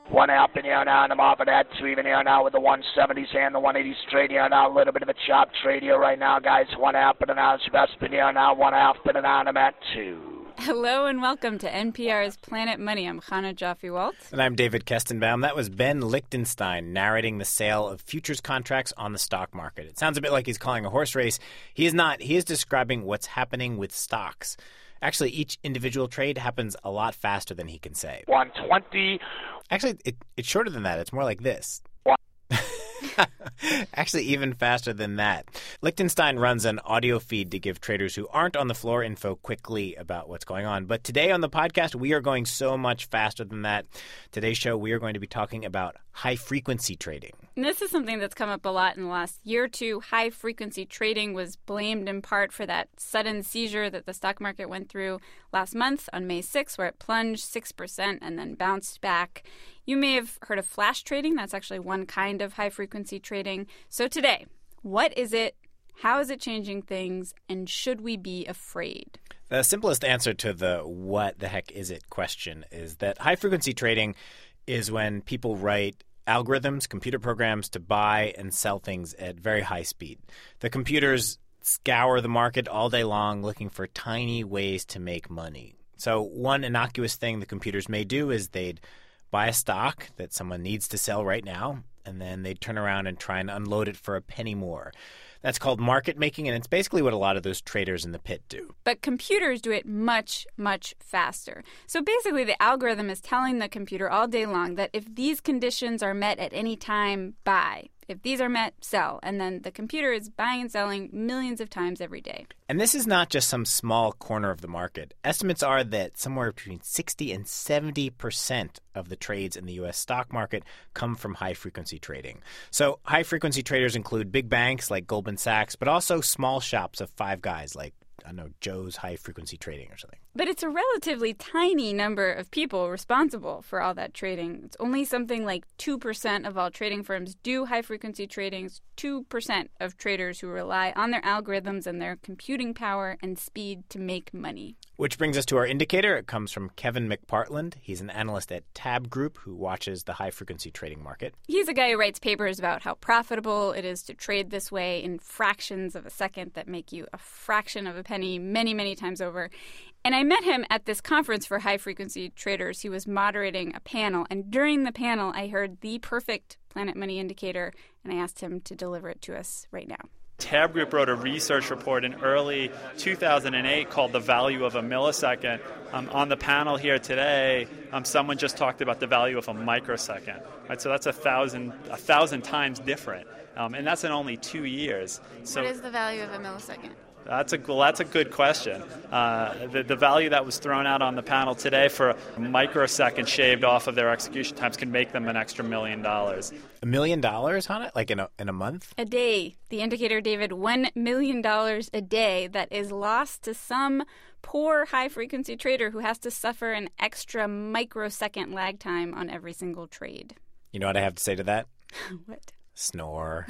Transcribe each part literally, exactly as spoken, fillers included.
One up in here now, and I'm off of that two even here now with the one seventies and the one eighties trade here now. A little bit of a chop trade here right now, guys. One up and now, best spin here now. One up and now, I'm at two. Hello and welcome to N P R's Planet Money. I'm Chana Joffe-Walt. And I'm David Kestenbaum. That was Ben Lichtenstein narrating the sale of futures contracts on the stock market. It sounds a bit like he's calling a horse race. He is not. He is describing what's happening with stocks. Actually, each individual trade happens a lot faster than he can say. one twenty. Actually, it, it's shorter than that. It's more like this. What? Actually, even faster than that. Lichtenstein runs an audio feed to give traders who aren't on the floor info quickly about what's going on. But today on the podcast, we are going so much faster than that. Today's show, we are going to be talking about high-frequency trading. And this is something that's come up a lot in the last year or two. High-frequency trading was blamed in part for that sudden seizure that the stock market went through last month on May sixth, where it plunged six percent and then bounced back. You may have heard of flash trading. That's actually one kind of high-frequency trading. So today, what is it? How is it changing things? And should we be afraid? The simplest answer to the what the heck is it question is that high-frequency trading is when people write algorithms, computer programs, to buy and sell things at very high speed. The computers scour the market all day long looking for tiny ways to make money. So one innocuous thing the computers may do is they'd buy a stock that someone needs to sell right now, and then they'd turn around and try and unload it for a penny more. That's called market making, and it's basically what a lot of those traders in the pit do. But computers do it much, much faster. So basically, the algorithm is telling the computer all day long that if these conditions are met at any time, buy. If these are met, sell. And then the computer is buying and selling millions of times every day. And this is not just some small corner of the market. Estimates are that somewhere between sixty and seventy percent of the trades in the U S stock market come from high-frequency trading. So high-frequency traders include big banks like Goldman Sachs, but also small shops of five guys like, I don't know, Joe's High Frequency Trading or something. But it's a relatively tiny number of people responsible for all that trading. It's only something like two percent of all trading firms do high-frequency trading. It's two percent of traders who rely on their algorithms and their computing power and speed to make money. Which brings us to our indicator. It comes from Kevin McPartland. He's an analyst at Tab Group who watches the high-frequency trading market. He's a guy who writes papers about how profitable it is to trade this way in fractions of a second that make you a fraction of a penny many, many times over. And I met him at this conference for high-frequency traders. He was moderating a panel, and during the panel, I heard the perfect Planet Money indicator, and I asked him to deliver it to us right now. Tab Group wrote a research report in early two thousand eight called The Value of a Millisecond. Um, on the panel here today, um, someone just talked about the value of a microsecond. Right? So that's a thousand, a thousand times different, um, and that's in only two years. So what is the value of a millisecond? That's a well, that's a good question. Uh, the, the value that was thrown out on the panel today for a microsecond shaved off of their execution times can make them an extra million dollars. A million dollars on it? Like in a in a month? A day. The indicator, David, one million dollars a day that is lost to some poor high-frequency trader who has to suffer an extra microsecond lag time on every single trade. You know what I have to say to that? What? Snore.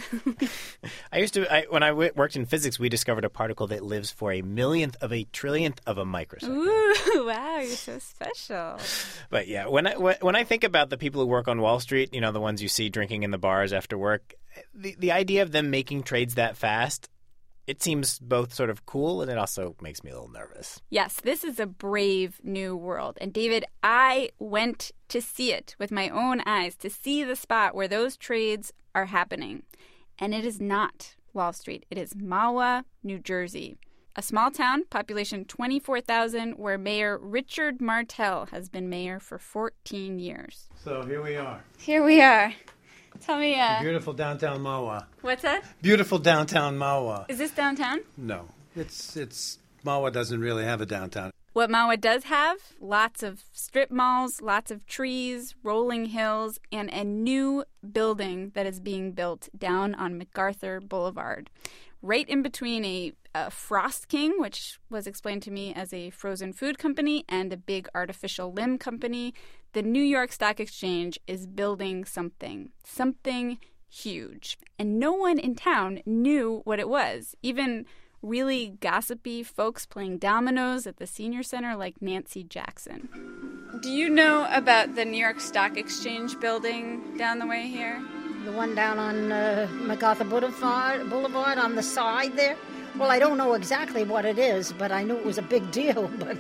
I used to, I, when I w- worked in physics, we discovered a particle that lives for a millionth of a trillionth of a microsecond. Ooh, wow, you're so special. But yeah, when I, when I think about the people who work on Wall Street, you know, the ones you see drinking in the bars after work, the, the idea of them making trades that fast, it seems both sort of cool and it also makes me a little nervous. Yes, this is a brave new world. And David, I went to see it with my own eyes, to see the spot where those trades are happening. And it is not Wall Street. It is Mahwah, New Jersey, a small town, population twenty-four thousand, where Mayor Richard Martel has been mayor for fourteen years. So here we are. Here we are. Tell me, uh... Beautiful downtown Mahwah. What's that? Beautiful downtown Mahwah. Is this downtown? No. It's, it's, Mahwah doesn't really have a downtown. What Mahwah does have, lots of strip malls, lots of trees, rolling hills, and a new building that is being built down on MacArthur Boulevard, right in between a, a Frost King, which was explained to me as a frozen food company, and a big artificial limb company. The New York Stock Exchange is building something, something huge. And no one in town knew what it was. Even really gossipy folks playing dominoes at the senior center like Nancy Jackson. Do you know about the New York Stock Exchange building down the way here? The one down on uh, MacArthur Boulevard, Boulevard on the side there? Well, I don't know exactly what it is, but I knew it was a big deal. But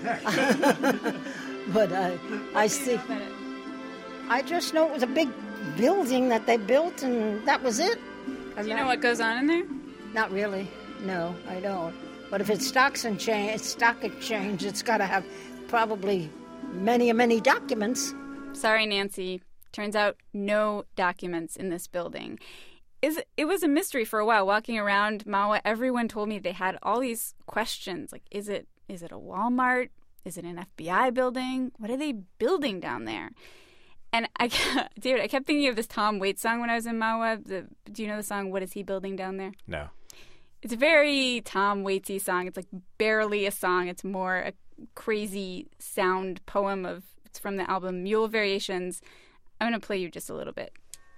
but uh, I see. I just know it was a big building that they built, and that was it. Do you know what goes on in there? Not really. No, I don't. But if it's stocks and change, stock exchange, it's got to have probably many, many documents. Sorry, Nancy. Turns out no documents in this building. Is it was a mystery for a while. Walking around MAWA, everyone told me they had all these questions. Like, is it is it a Walmart? Is it an F B I building? What are they building down there? And I, David, I kept thinking of this Tom Waits song when I was in MAWA. The, do you know the song, What Is He Building Down There? No. It's a very Tom Waitsy song. It's like barely a song. It's more a crazy sound poem of, it's from the album Mule Variations. I'm going to play you just a little bit.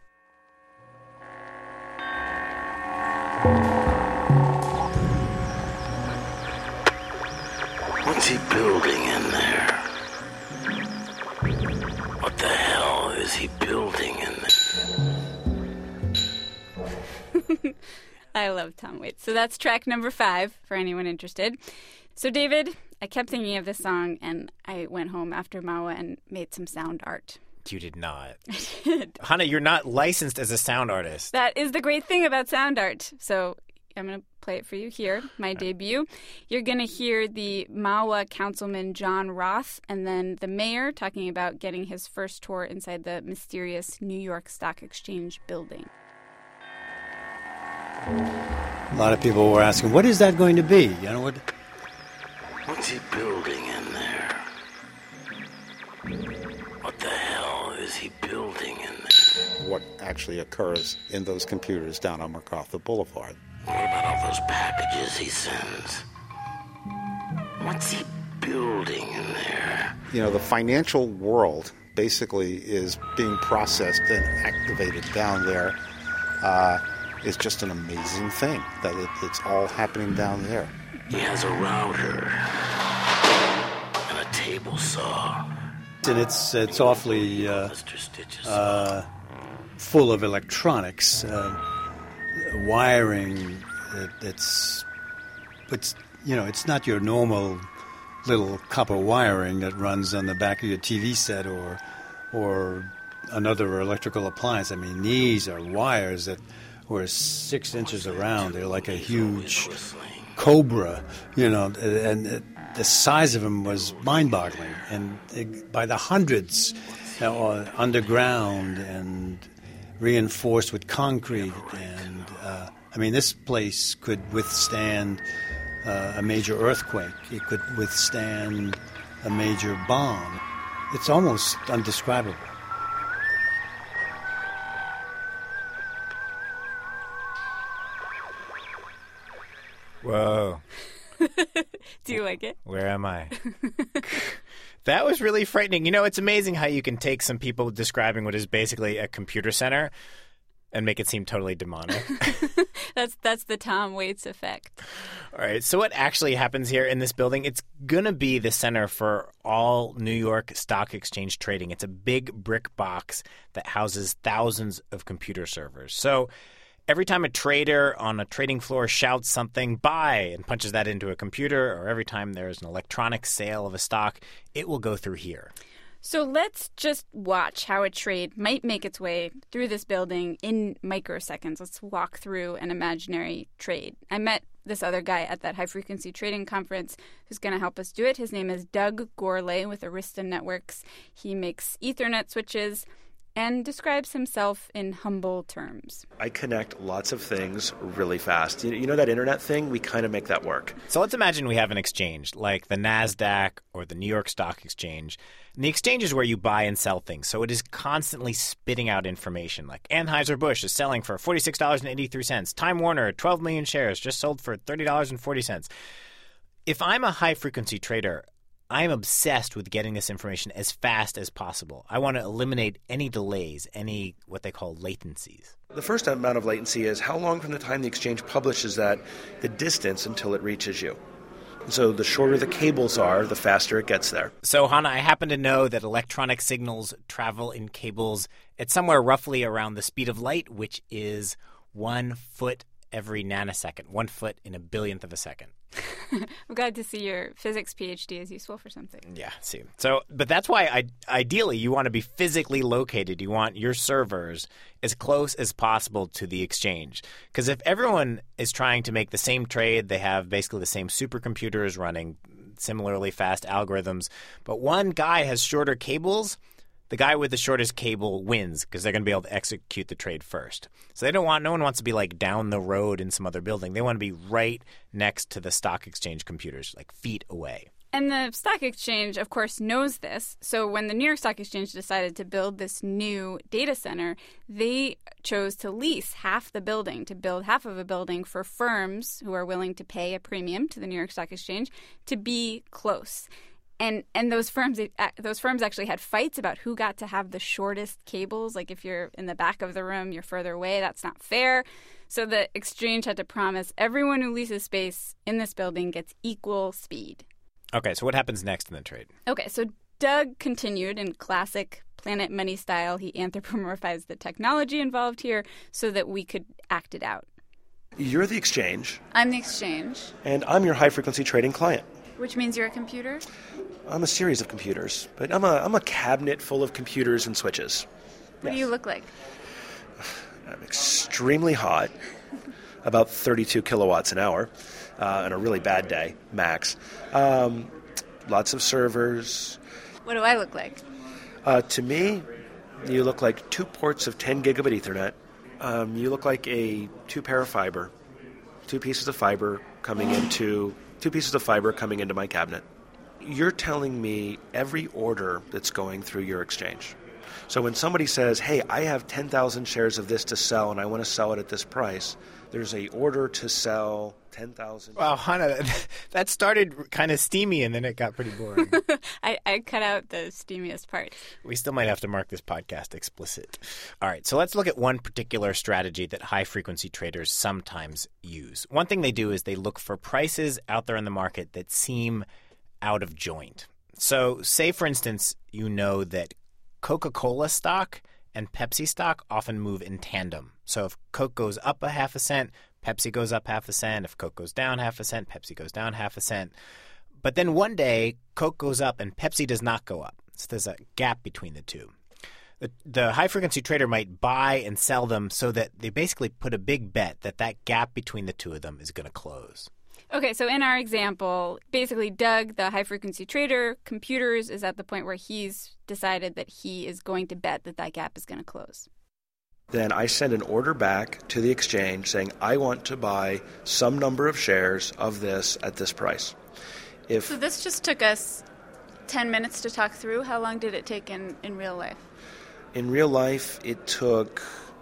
What's he building in there? What the hell is he building in there? I love Tom Waits. So that's track number five for anyone interested. So, David, I kept thinking of this song, and I went home after MAWA and made some sound art. You did not. I did. Hannah, you're not licensed as a sound artist. That is the great thing about sound art. So I'm going to play it for you here, my debut. You're going to hear the MAWA councilman John Roth and then the mayor talking about getting his first tour inside the mysterious New York Stock Exchange building. A lot of people were asking, what is that going to be? You know what? What's he building in there? What the hell is he building in there? What actually occurs in those computers down on MacArthur Boulevard. What about all those packages he sends? What's he building in there? You know, the financial world basically is being processed and activated down there. Uh, it's just an amazing thing that it, it's all happening down there. He has a router and a table saw. And it's it's awfully uh, uh, full of electronics, uh, wiring. It, it's it's you know it's not your normal little copper wiring that runs on the back of your T V set or or another electrical appliance. I mean, these are wires that were six inches around. They're like a huge cobra, you know, and it, the size of them was mind-boggling. And it, by the hundreds, you know, underground and reinforced with concrete. And, uh, I mean, this place could withstand uh, a major earthquake. It could withstand a major bomb. It's almost undescribable. Whoa. Do you like it? Where am I? That was really frightening. You know, it's amazing how you can take some people describing what is basically a computer center and make it seem totally demonic. that's that's the Tom Waits effect. All right. So what actually happens here in this building? It's going to be the center for all New York Stock Exchange trading. It's a big brick box that houses thousands of computer servers. So every time a trader on a trading floor shouts something, buy, and punches that into a computer, or every time there's an electronic sale of a stock, it will go through here. So let's just watch how a trade might make its way through this building in microseconds. Let's walk through an imaginary trade. I met this other guy at that high-frequency trading conference who's going to help us do it. His name is Doug Gourlay with Arista Networks. He makes Ethernet switches and describes himself in humble terms. I connect lots of things really fast. You know that internet thing? We kind of make that work. So let's imagine we have an exchange like the NASDAQ or the New York Stock Exchange. And the exchange is where you buy and sell things. So it is constantly spitting out information like Anheuser-Busch is selling for forty-six dollars and eighty-three cents. Time Warner, twelve million shares, just sold for thirty dollars and forty cents. If I'm a high-frequency trader, I'm obsessed with getting this information as fast as possible. I want to eliminate any delays, any what they call latencies. The first amount of latency is how long from the time the exchange publishes that, the distance until it reaches you. So the shorter the cables are, the faster it gets there. So, Hannah, I happen to know that electronic signals travel in cables at somewhere roughly around the speed of light, which is one foot every nanosecond, one foot in a billionth of a second. I'm glad to see your physics PhD is useful for something. Yeah, see. So, but that's why I, ideally you want to be physically located. You want your servers as close as possible to the exchange. Because if everyone is trying to make the same trade, they have basically the same supercomputers running similarly fast algorithms, but one guy has shorter cables, the guy with the shortest cable wins because they're going to be able to execute the trade first. So they don't want, no one wants to be like down the road in some other building. They want to be right next to the stock exchange computers, like feet away. And the stock exchange, of course, knows this. So when the New York Stock Exchange decided to build this new data center, they chose to lease half the building, to build half of a building for firms who are willing to pay a premium to the New York Stock Exchange to be close. And and those firms those firms actually had fights about who got to have the shortest cables. Like if you're in the back of the room, you're further away. That's not fair. So the exchange had to promise everyone who leases space in this building gets equal speed. Okay, so what happens next in the trade? Okay, so Doug continued in classic Planet Money style. He anthropomorphized the technology involved here so that we could act it out. You're the exchange. I'm the exchange. And I'm your high-frequency trading client. Which means you're a computer? I'm a series of computers, but I'm a I'm a cabinet full of computers and switches. What yes. do you look like? I'm extremely hot, about thirty-two kilowatts an hour, uh, on a really bad day, max. Um, lots of servers. What do I look like? Uh, to me, you look like two ports of ten gigabit Ethernet. Um, you look like a two pair of fiber, two pieces of fiber coming into two pieces of fiber coming into my cabinet. You're telling me every order that's going through your exchange. So when somebody says, hey, I have ten thousand shares of this to sell and I want to sell it at this price, there's a order to sell ten thousand. Wow, Hannah, that started kind of steamy and then it got pretty boring. I, I cut out the steamiest part. We still might have to mark this podcast explicit. All right, so let's look at one particular strategy that high-frequency traders sometimes use. One thing they do is they look for prices out there in the market that seem out of joint. So say, for instance, you know that Coca-Cola stock and Pepsi stock often move in tandem. So if Coke goes up a half a cent, Pepsi goes up half a cent. If Coke goes down half a cent, Pepsi goes down half a cent. But then one day, Coke goes up and Pepsi does not go up. So there's a gap between the two. The, the high-frequency trader might buy and sell them so that they basically put a big bet that that gap between the two of them is going to close. Okay, so in our example, basically Doug, the high-frequency trader, computers, is at the point where he's decided that he is going to bet that that gap is going to close. Then I send an order back to the exchange saying, I want to buy some number of shares of this at this price. If So this just took us ten minutes to talk through. How long did it take in, in real life? In real life, it took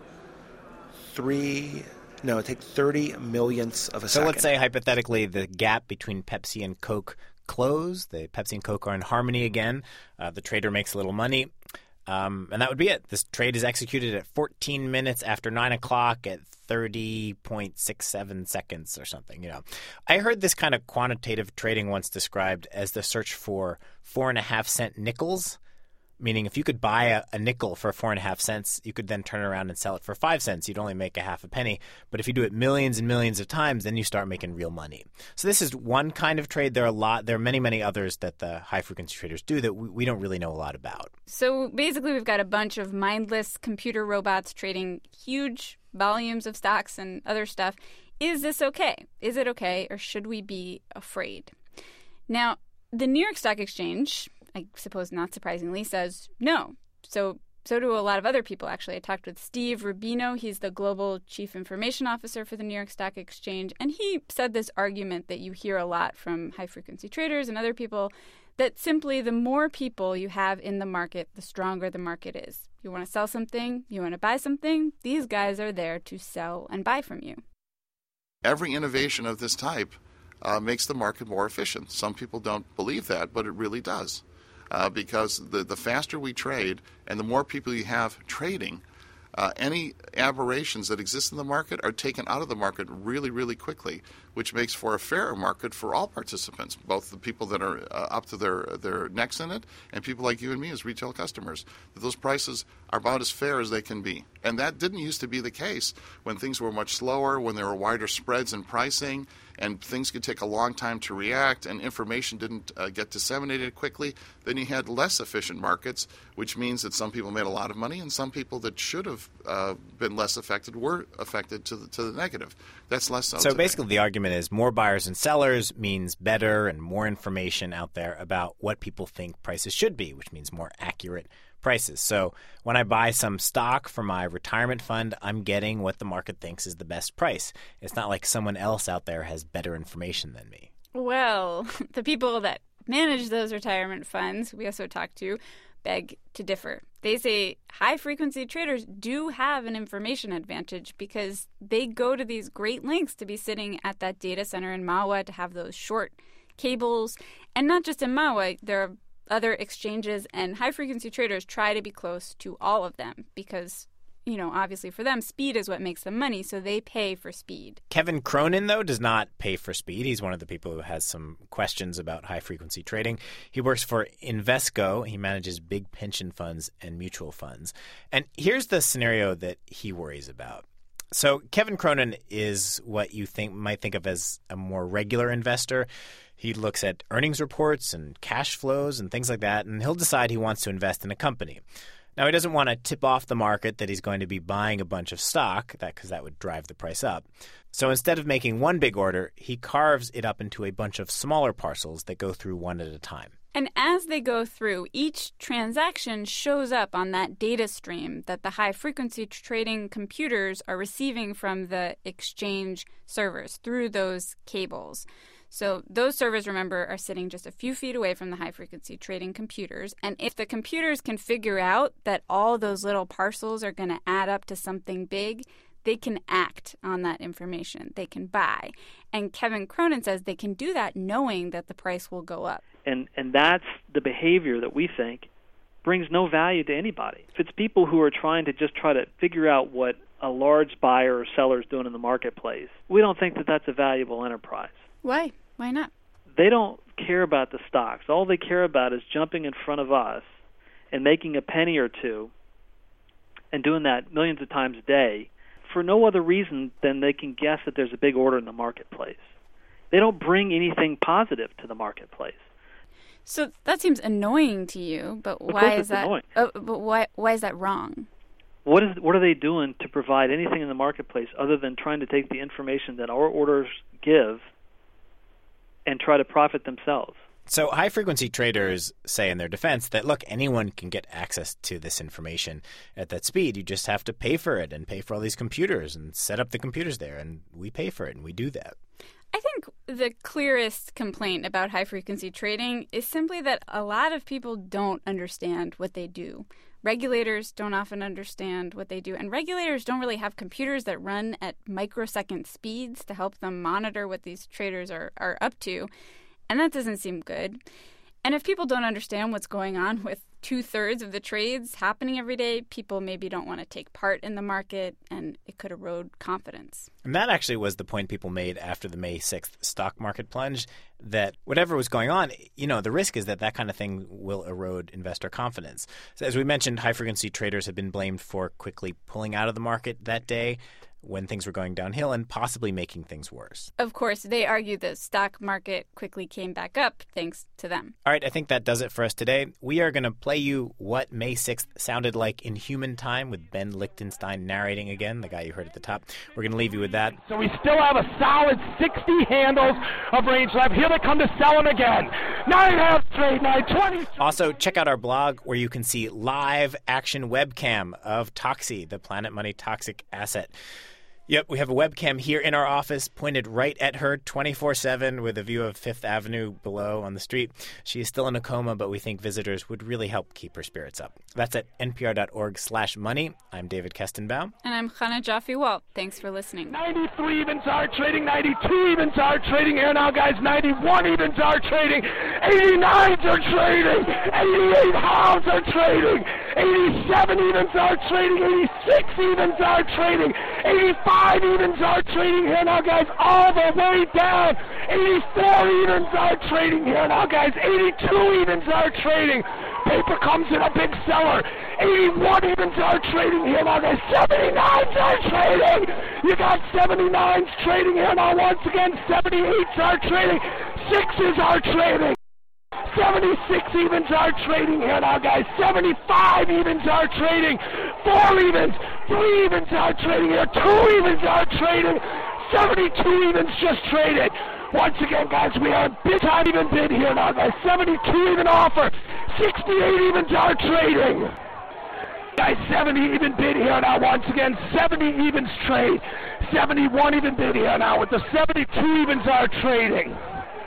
three... No, it takes thirty millionths of a so second. So let's say, hypothetically, the gap between Pepsi and Coke close. The Pepsi and Coke are in harmony again. Uh, the trader makes a little money. Um, and that would be it. This trade is executed at fourteen minutes after nine o'clock at thirty point six seven seconds or something. You know, I heard this kind of quantitative trading once described as the search for four and a half cent nickels. Meaning if you could buy a, a nickel for four and a half cents, you could then turn around and sell it for five cents. You'd only make a half a penny. But if you do it millions and millions of times, then you start making real money. So this is one kind of trade. There are a lot. There are many, many others that the high-frequency traders do that we, we don't really know a lot about. So basically we've got a bunch of mindless computer robots trading huge volumes of stocks and other stuff. Is this okay? Is it okay, or should we be afraid? Now, the New York Stock Exchange, I suppose not surprisingly, says no. So so do a lot of other people, actually. I talked with Steve Rubino. He's the Global Chief Information Officer for the New York Stock Exchange. And he said this argument that you hear a lot from high-frequency traders and other people, that simply the more people you have in the market, the stronger the market is. You want to sell something, you want to buy something, these guys are there to sell and buy from you. Every innovation of this type uh, makes the market more efficient. Some people don't believe that, but it really does. Uh, because the, the faster we trade and the more people you have trading, uh, any aberrations that exist in the market are taken out of the market really, really quickly, which makes for a fairer market for all participants, both the people that are uh, up to their, their necks in it and people like you and me as retail customers. That those prices are about as fair as they can be. And that didn't used to be the case when things were much slower, when there were wider spreads in pricing, and things could take a long time to react, and information didn't uh, get disseminated quickly. Then you had less efficient markets, which means that some people made a lot of money, and some people that should have uh, been less affected were affected to the, to the negative. That's less so So today. basically the argument is more buyers and sellers means better and more information out there about what people think prices should be, which means more accurate prices. So when I buy some stock for my retirement fund, I'm getting what the market thinks is the best price. It's not like someone else out there has better information than me. Well, the people that manage those retirement funds, we also talked to, beg to differ. They say high-frequency traders do have an information advantage because they go to these great lengths to be sitting at that data center in Mahwah to have those short cables. And not just in Mahwah, there are other exchanges, and high-frequency traders try to be close to all of them because, you know, obviously for them, speed is what makes them money, so they pay for speed. Kevin Cronin, though, does not pay for speed. He's one of the people who has some questions about high-frequency trading. He works for Invesco. He manages big pension funds and mutual funds. And here's the scenario that he worries about. So Kevin Cronin is what you think might think of as a more regular investor. He looks at earnings reports and cash flows and things like that, and he'll decide he wants to invest in a company. Now, he doesn't want to tip off the market that he's going to be buying a bunch of stock, that because that would drive the price up. So instead of making one big order, he carves it up into a bunch of smaller parcels that go through one at a time. And as they go through, each transaction shows up on that data stream that the high-frequency trading computers are receiving from the exchange servers through those cables. So those servers, remember, are sitting just a few feet away from the high-frequency trading computers. And if the computers can figure out that all those little parcels are going to add up to something big, they can act on that information. They can buy. And Kevin Cronin says they can do that knowing that the price will go up. And and that's the behavior that we think brings no value to anybody. If it's people who are trying to just try to figure out what a large buyer or seller is doing in the marketplace, we don't think that that's a valuable enterprise. Why? Why not? They don't care about the stocks. All they care about is jumping in front of us and making a penny or two and doing that millions of times a day for no other reason than they can guess that there's a big order in the marketplace. They don't bring anything positive to the marketplace. So that seems annoying to you, but Of why course is it's that? annoying. Uh, but why? Why is that wrong? What is what are they doing to provide anything in the marketplace other than trying to take the information that our orders give and try to profit themselves? So high-frequency traders say in their defense that, look, anyone can get access to this information at that speed. You just have to pay for it and pay for all these computers and set up the computers there, and we pay for it, and we do that. I think the clearest complaint about high-frequency trading is simply that a lot of people don't understand what they do. Regulators don't often understand what they do, and regulators don't really have computers that run at microsecond speeds to help them monitor what these traders are, are up to, and that doesn't seem good. And if people don't understand what's going on with two-thirds of the trades happening every day, people maybe don't want to take part in the market, and it could erode confidence. And that actually was the point people made after the May sixth stock market plunge, that whatever was going on, you know, the risk is that that kind of thing will erode investor confidence. So as we mentioned, high-frequency traders have been blamed for quickly pulling out of the market that day when things were going downhill and possibly making things worse. Of course, they argue the stock market quickly came back up thanks to them. All right, I think that does it for us today. We are going to play you what May sixth sounded like in human time with Ben Lichtenstein narrating again, the guy you heard at the top. We're going to leave you with that. So we still have a solid sixty handles of range left. Here they come to sell them again. Nine half straight, nine twenty. Also, check out our blog where you can see live action webcam of Toxie, the Planet Money toxic asset. Yep, we have a webcam here in our office pointed right at her twenty-four seven with a view of Fifth Avenue below on the street. She is still in a coma, but we think visitors would really help keep her spirits up. That's at npr.org slash money. I'm David Kestenbaum. And I'm Chana Joffe-Walt. Thanks for listening. ninety-three evens are trading, ninety-two evens are trading here now, guys. ninety-one evens are trading, eighty-nines are trading, eighty-eight halves are trading, eighty-seven evens are trading, eighty-six evens are trading, eighty-five evens are trading here now, guys, all the way down. eighty-four evens are trading here now, guys. eighty-two evens are trading. Paper comes in a big seller. eighty-one evens are trading here now, guys. seventy-nines are trading. You got seventy-nines trading here now once again. seventy-eights are trading. Sixes are trading. seventy-six evens are trading here now, guys. seventy-five evens are trading. Four evens. Three evens are trading here. Two evens are trading. seventy-two evens just traded. Once again, guys, we are a big time even bid here now, guys. seventy-two even offer. sixty-eight evens are trading. Guys, seventy even bid here now. Once again, seventy evens trade. seventy-one even bid here now with the seventy-two evens are trading.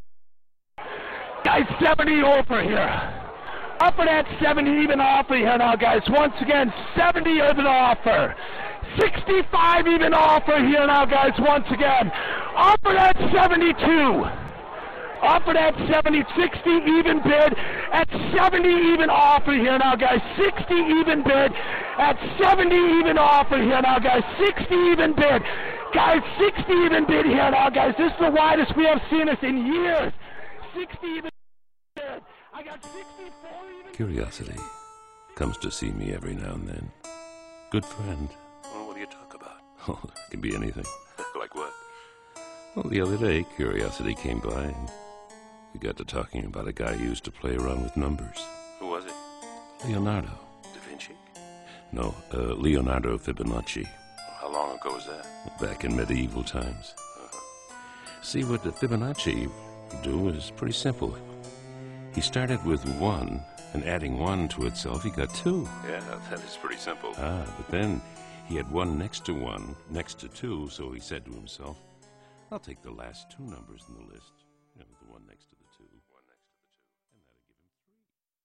Guys, seventy over here. Offer that seventy even offer here now, guys. Once again, seventy even offer. sixty-five even offer here now, guys. Once again, offer that seventy-two. Offer that seventy, sixty even bid at seventy even offer here now, guys. sixty even bid at seventy even offer here now, guys. sixty even bid. Guys, sixty even bid here now, guys. This is the widest we have seen this in years. sixty even bid. I got sixty-four even. Curiosity comes to see me every now and then. Good friend. Well, what do you talk about? Oh, it can be anything. Like what? Well, the other day, Curiosity came by and we got to talking about a guy who used to play around with numbers. Who was he? Leonardo. Da Vinci? No, uh, Leonardo Fibonacci. How long ago was that? Back in medieval times. Uh-huh. See, what the Fibonacci would do is pretty simple. He started with one, and adding one to itself, he got two. Yeah, that is pretty simple. Ah, but then he had one next to one, next to two, so he said to himself, I'll take the last two numbers in the list, you know, the one next to